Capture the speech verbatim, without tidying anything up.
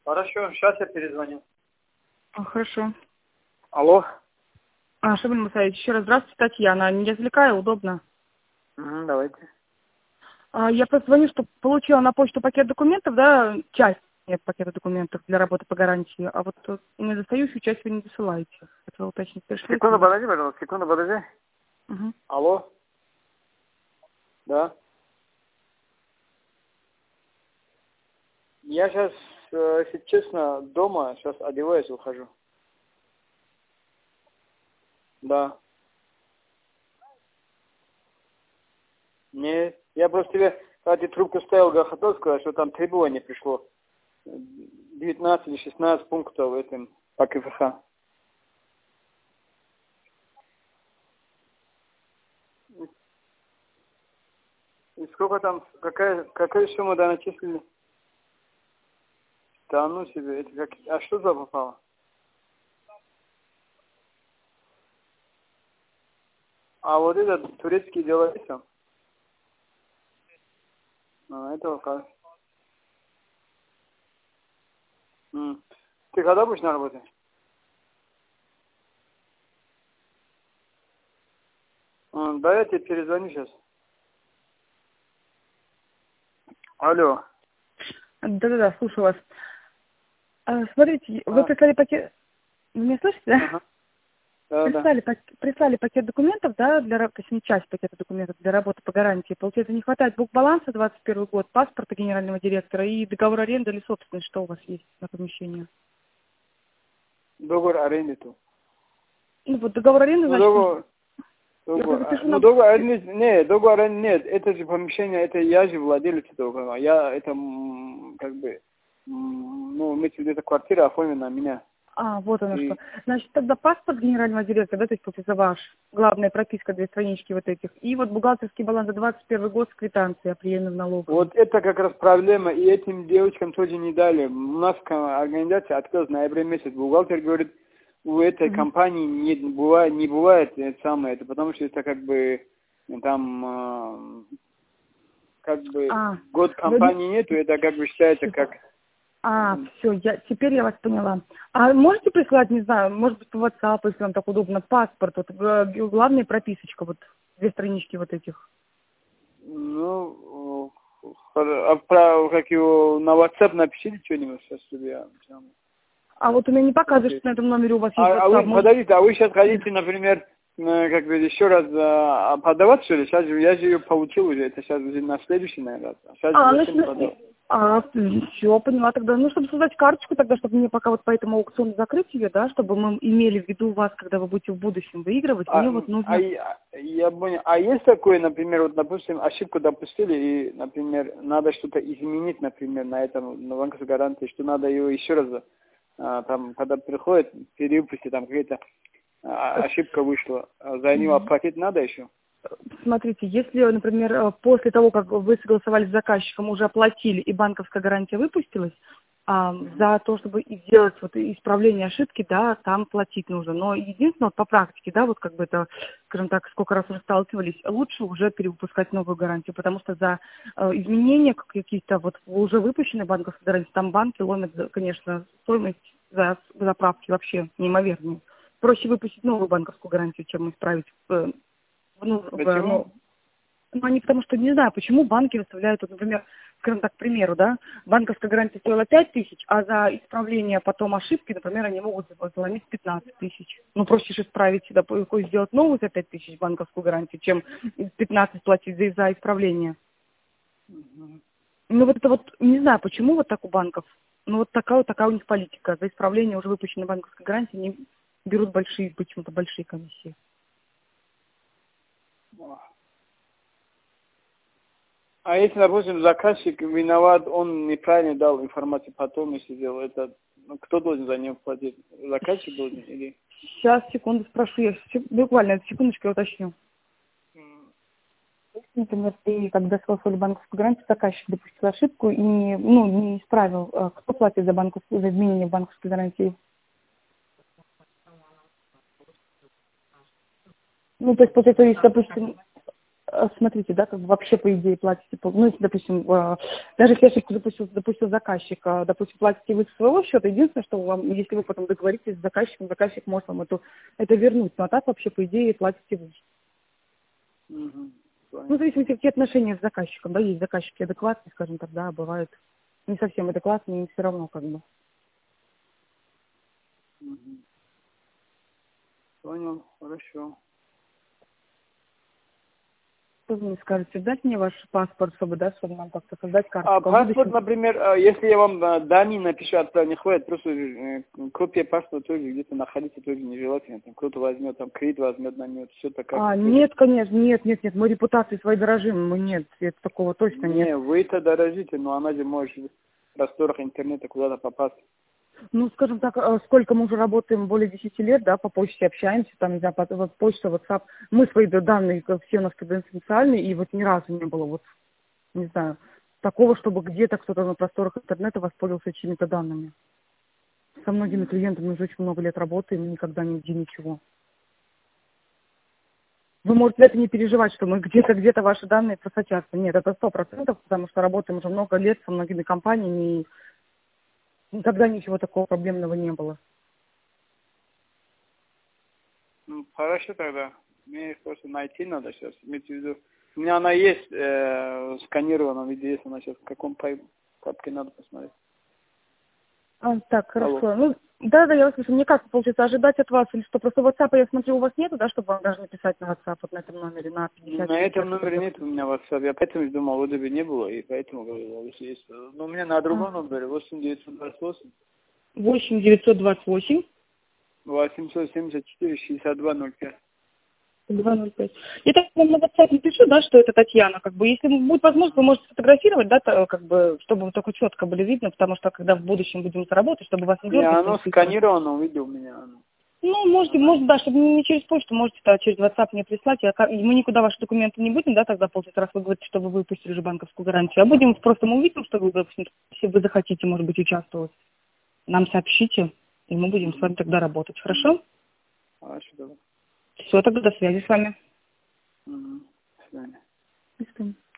Хорошо, сейчас я перезвоню. А, хорошо. Алло. А, Шабель Мусаевич, еще раз здравствуйте, Татьяна. Не развлекаю, удобно. Угу, давайте. А, я просто звоню, что получила на почту пакет документов, да, часть нет пакета документов для работы по гарантии, а вот э, недостающую часть вы не досылаете. Хотела уточнить, пришлете Секунду, ли? подожди, пожалуйста, секунду, подожди. Угу. Алло. Да. Я сейчас, если честно, дома, сейчас одеваюсь и ухожу. Да. Не, я просто тебе, когда ты трубку ставил, я хотел сказать, что там требование пришло. девятнадцать или шестнадцать пунктов в этом по КФХ. И сколько там, какая, какая сумма, да, начислили? Да ну себе, это как, а что за попало? А вот этот турецкий дела есть там? А, это как? М. Ты когда будешь на работе? А, да, я тебе перезвоню сейчас. Алло. Да-да-да, слушаю вас. А, смотрите, вы А, прислали пакет... Вы меня слышите, да? ага. Да, да. Прислали, пак- прислали пакет документов, да, для, ра- точнее, часть пакета документов для работы по гарантии. Получается, не хватает букбаланса двадцать первый год, паспорта генерального директора и договор аренды или собственность, что у вас есть на помещение. Договор аренды тут. Ну, вот договор аренды, Ну, значит, нужно... договор, Я договор, а, запишу ну, на... договор аренды, нет, договор аренды нет. Это же помещение, это я же владелец этого договора. Я, это, м, как бы, м, ну, мы эта квартира оформлена на меня. А, вот оно что. И Значит, тогда паспорт генерального директора, да, то есть, получается, ваш, главная прописка, две странички вот этих, и вот бухгалтерский баланс за двадцать первый год с квитанцией о приеме в налоговую. вот это как раз проблема, и этим девочкам тоже не дали. У нас ка- организация открылась в ноябре месяц. Бухгалтер говорит, у этой Мгм. компании не бывает, не бывает это самое, это потому что это как бы там э, как бы А, год вы не- компании нету, это как бы считается всё. как А, м, все, я, теперь я вас поняла. А можете прислать, не знаю, может быть, по WhatsApp, если вам так удобно, паспорт, вот, г- главная прописочка, вот, две странички вот этих. ну э, хор- а про как его на WhatsApp напишите что-нибудь сейчас, чтобы я сам А вот у меня не показывает, что на посмотреть. этом номере у вас есть А, а WhatsApp. вы, Может, подождите, а вы сейчас хотите, например, э, как бы еще раз а, подавать, что ли? Сейчас же, я же ее получил уже, это сейчас уже на следующий, наверное, раз. А сейчас А, зачем ну, подавать? а, все, поняла тогда. Ну, чтобы создать карточку тогда, чтобы мне пока вот по этому аукциону закрыть ее, да, чтобы мы имели в виду вас, когда вы будете в будущем выигрывать, А, мне вот м, а, нужно... я я понял. А есть такое, например, вот, допустим, ошибку допустили, и, например, надо что-то изменить, например, на этом, на банковской гарантии, что надо ее еще раз, а, там, когда приходит, перевыпустить, там какая-то а, ошибка вышла, а за нее оплатить надо еще? Смотрите, если, например, э, после того, как вы согласовали с заказчиком, уже оплатили и банковская гарантия выпустилась, а, Мгм. за то, чтобы и сделать вот исправление ошибки, да, там платить нужно. Но единственное, вот по практике, да, вот как бы это, скажем так, сколько раз уже сталкивались, лучше уже перевыпускать новую гарантию, потому что за э, изменения какие-то вот в уже выпущенной банковской гарантии, там банки ломят, за- конечно, стоимость за заправки вообще неимоверные. Проще выпустить новую банковскую гарантию, чем исправить э, ну, в, Почему? ну, ну, они потому что, не знаю, почему банки выставляют, вот, например, скажем так, к примеру, да, банковская гарантия стоила пять тысяч, а за исправление потом ошибки, например, они могут заломить пятнадцать тысяч. Ну, проще же исправить, да, по- сделать новую за пять тысяч банковскую гарантию, чем пятнадцать платить за, за исправление. Мгм. Ну, вот это вот, не знаю, почему вот так у банков, ну, вот такая вот такая у них политика. За исправление уже выпущенной банковской гарантии они берут большие, почему-то большие комиссии. А если, допустим, заказчик виноват, он неправильно дал информацию потом, если сделал это, ну, кто должен за него платить? Заказчик должен или? Сейчас, секунду, спрошу, я се- буквально секундочку я уточню. М, Например, ты, когда согласовали банковскую гарантию, заказчик допустил ошибку и не, ну, не исправил. А кто платит за банковскую, за изменение банковской гарантии? Ну, то есть, получается, если, допустим, смотрите, да, как бы вообще по идее платите, ну, если, допустим, даже если ошибку допустил, допустил заказчик, допустим, платите вы с своего счета, единственное, что вам, если вы потом договоритесь с заказчиком, заказчик может вам это, это вернуть, но а так вообще по идее платите вы. Угу. Ну, в зависимости от отношения с заказчиком, да, есть заказчики адекватные, скажем так, да, бывают не совсем адекватные, и все равно как бы. Угу. Понял, хорошо. Что вы мне скажете, дать мне ваш паспорт, чтобы, да, чтобы нам как-то создать карту? А паспорт, например, если я вам данные напишу, отправлю, не хватит, просто копия паспорта тоже где-то находится, тоже нежелательно. Там кто-то возьмет, там кредит возьмет на нее, все так как. А, нет, конечно, нет, нет, нет, мы репутацией своей дорожим, мы нет, это такого точно не, нет. Не, вы-то дорожите, но она же может в просторах интернета куда-то попасть. Ну, скажем так, сколько мы уже работаем, более десяти лет, да, по почте общаемся, там, не знаю, по, вот, почта, WhatsApp, мы свои данные, все у нас конфиденциальные, и вот ни разу не было, вот, не знаю, такого, чтобы где-то кто-то на просторах интернета воспользовался чьими-то данными. Со многими клиентами уже очень много лет работаем, и никогда нигде ничего. Вы можете это не переживать, что мы где-то, где-то ваши данные просочатся. Нет, это сто процентов, потому что работаем уже много лет со многими компаниями, и никогда ничего такого проблемного не было. Ну, хорошо тогда. Мне их просто найти надо сейчас. Имейте в виду. У меня она есть э, сканирована, видео есть, она сейчас в каком папке надо посмотреть. А, так, хорошо. Алло. Ну, да, да, я вас слышу. Мне как получится ожидать от вас, или что? Просто WhatsApp, я смотрю, у вас нету, да, чтобы вам даже написать на WhatsApp вот на этом номере, на пятьдесят. На этом номере нет у меня WhatsApp. Я поэтому думал, вот бы не было, и поэтому говорил, если есть. Но у меня на другом а. номере восемь девятьсот двадцать восемь. восемь девятьсот двадцать восемь. восемьсот семьдесят четыре шестьдесят два ноль пять. два ноль пять. Я так вам на WhatsApp напишу, да, что это Татьяна, как бы, если будет возможность, вы можете сфотографировать, да, то, как бы, чтобы вы только четко были видно, потому что когда в будущем будем работать, чтобы вас не Не, дергать. оно сканировано, увидел меня. Оно. Ну, можете, может, да, чтобы не через почту, можете да, через WhatsApp мне прислать. Я, мы никуда ваши документы не будем, да, тогда получается, раз вы говорите, что вы выпустили же банковскую гарантию, а будем просто мы увидим, что вы, допустим, если вы захотите, может быть, участвовать, нам сообщите, и мы будем с вами тогда работать, хорошо? Хорошо, давай. Все, тогда до связи с вами. Угу. До свидания. До свидания.